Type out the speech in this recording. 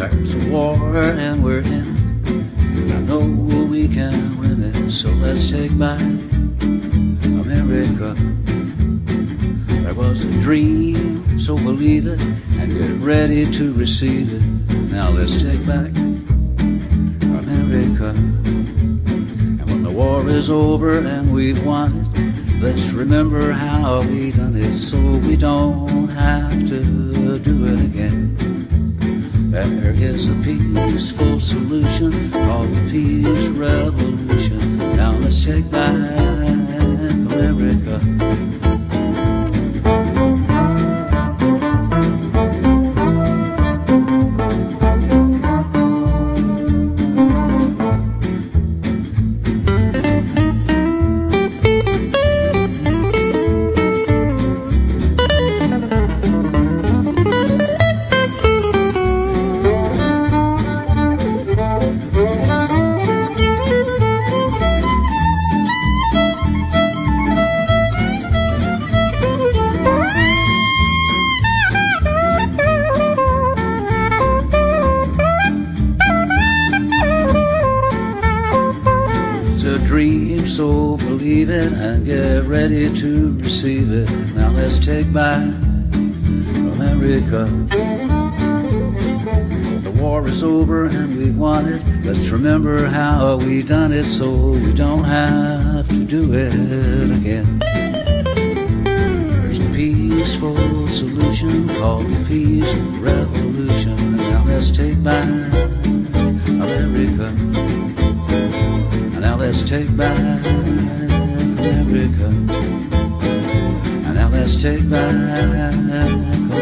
There's a war and we're in it. I know we can win it, so let's take back America. There was a dream, so believe it and get ready to receive it. Now let's take back America. And when the war is over and we've won it, let's remember how we done it, so we don't have to do it again. There is a peaceful solution called the Peace Revolution. Now let's take back America. Dream, so believe it and get ready to receive it. Now let's take back America. The war is over and we won it. Let's remember how we done it, so we don't have to do it again. There's a peaceful solution called the Peace Revolution. Now let's take back America. Now let's take back America. And now let's take back America.